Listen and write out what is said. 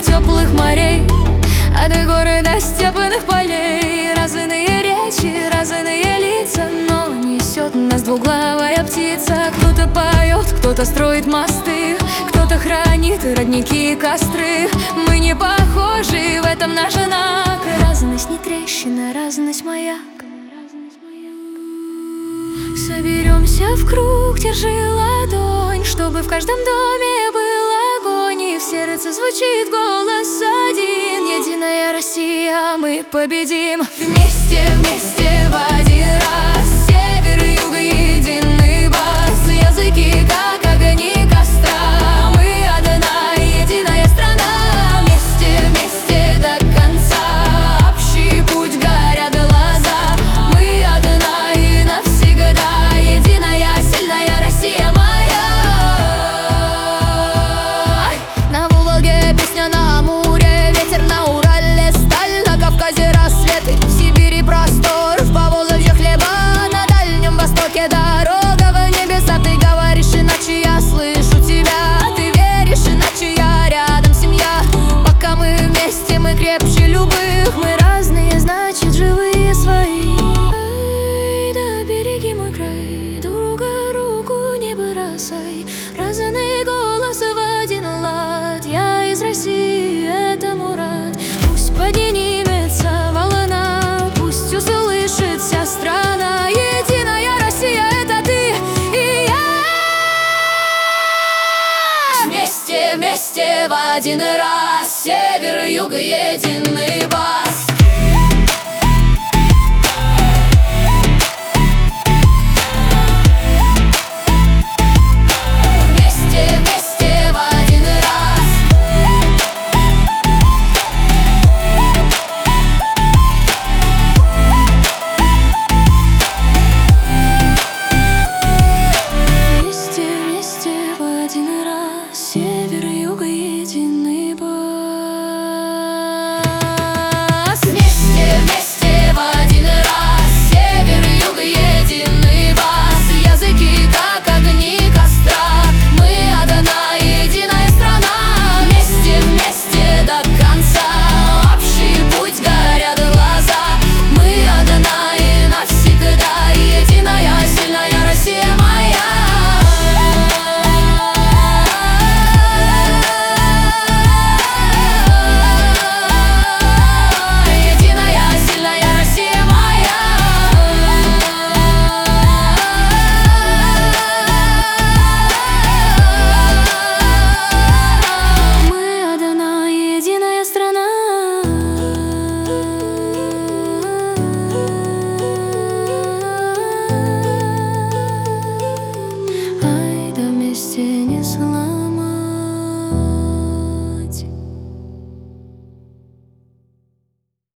до теплых морей, от горы до степных полей. Разные речи, разные лица, но несет нас двуглавая птица. Кто-то поет, кто-то строит мосты, кто-то хранит родники и костры. Мы не похожи, в этом наш знак. Разность не трещина, разность маяк. Соберемся в круг, держи ладонь, чтобы в каждом доме был огонь, и в сердце звучит голос один. Единая Россия, мы победим. Вместе, вместе в один раз, север и юг, единый бас. Языки, как огни костра, мы одна единая страна. Вместе, вместе до конца, общий путь, горят глаза. Мы одна и навсегда, единая, сильная Россия моя. На Волге песня, на Амуре ветер, на Урале сталь, на Кавказе рассветы, в Сибири простор, в Поволжье хлеба, на Дальнем Востоке дорога в небеса. Ты говоришь, иначе я слышу тебя, ты веришь, иначе я рядом, семья. Пока мы вместе, мы крепче любых. Мы разные, значит живые свои. Ай, да береги мой край, друга руку не бросай. Разный голос в один лад, я из России, это Мурат. Пусть поднимется волна, пусть услышит вся страна. Единая Россия, это ты и я. Вместе, вместе в один раз, север и юг, единый бас.